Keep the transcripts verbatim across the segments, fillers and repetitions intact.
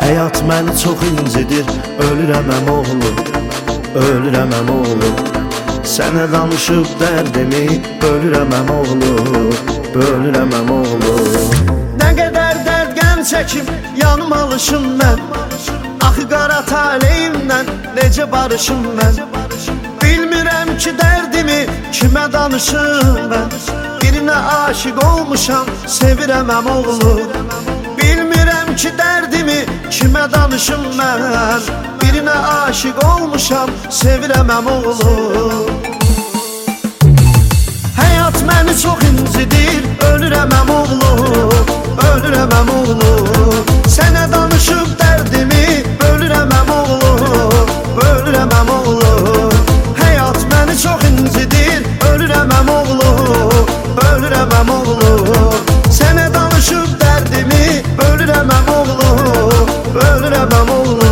Həyat məni çox incidir, ölürəm əmoğlu, ölürəm əmoğlu. Sənə danışıb dərdimi, bölürəm əmoğlu, bölürəm əmoğlu. Nə qədər dərd qəm çəkib, yanım alışım mən. Axı qara taleyimdən, necə barışım mən. Bilmirəm ki dərdimi, kimə danışım mən. Birinə aşiq olmuşam, sevirəm əmoğlu. Bilmirəm ki dərdimi, kimə danışım mən. Birinə aşiq olmuşam, sevirəm əmoğlu. Həyat məni çox incidir, ölürəm əmoğlu, ölürəm əmoğlu. Sənə danışıb dərdimi, bölürəm əmoğlu, bölürəm əmoğlu. Həyat məni çox incidir, ölürəm əmoğlu, ölürəm əmoğlu. Sənə danışıb dərdimi, bölürəm əmoğlu, bölürəm əmoğlu.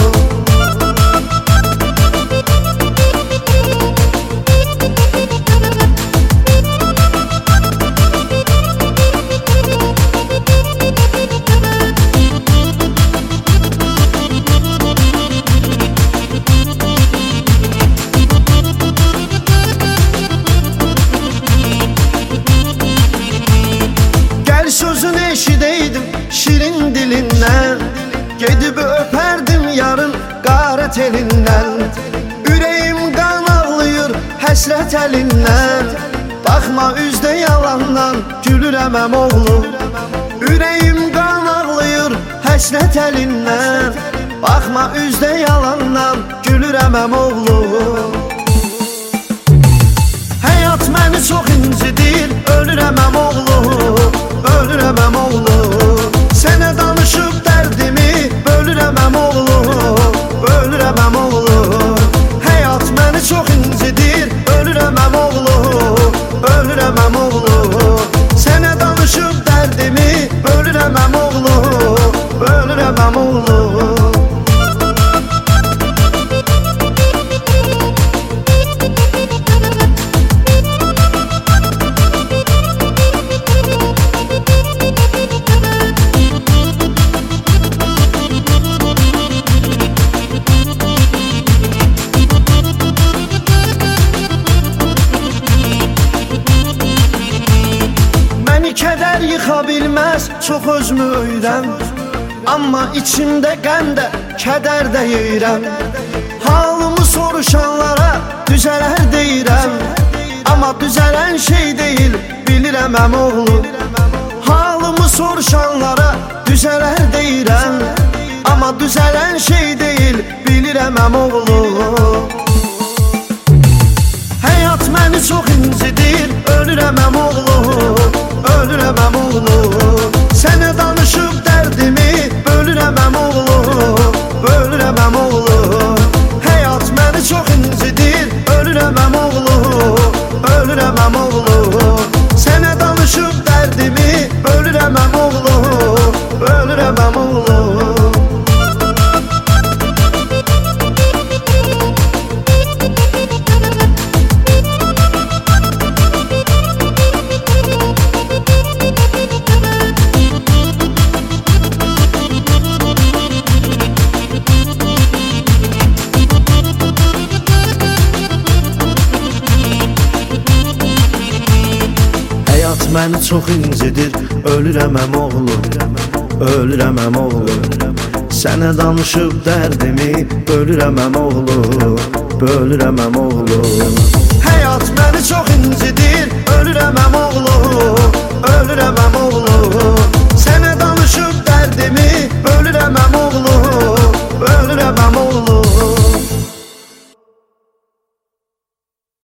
Sözün eşideydim şirin dilindən, gedib öpərdim yarın qarət elindən. Ürəyim qan ağlayır həsrət əlindən, baxma üzdə yalandan gülürəm əmoğlu. Ürəyim qan ağlayır həsrət əlindən, baxma üzdə yalandan gülürəm əmoğlu. Həyat məni çox incidir, ölürəm əmoğlu, ölürəm əmoğlu. Sənə danışıb dərdimi, bölürəm əmoğlu, bölürəm əmoğlu. Həyat məni çox incidir, ölürəm əmoğlu, ölürəm əmoğlu. Sənə danışıb dərdimi, bölürəm əmoğlu, bölürəm əmoğlu. Kədər yıxa bilməz, çox özümü öyürəm. Amma içimdə qəndə, kədər də yeyirəm. Halımı soruşanlara düzələr deyirəm. Amma düzələn şey deyil, bilirəm əmoğlu. Halımı soruşanlara düzələr deyirəm. Amma düzələn şey deyil, bilirəm əmoğlu. Həyat məni çox incidir, ölürəm əmoğlu, ölürəm əmoğlu. Sənə danışıb dərdimi, bölürəm əmoğlu, bölürəm əmoğlu. Həyat məni çox incidir, ölürəm əmoğlu, ölürəm əmoğlu. Sənə danışıb dərdimi, bölürəm əmoğlu, bölürəm əmoğlu. Həyat məni çox incidir, ölürəm əmoğlu, ölürəm əmoğlu. Sənə danışıb dərdimi, bölürəm əmoğlu, bölürəm əmoğlu. Həyat məni çox incidir,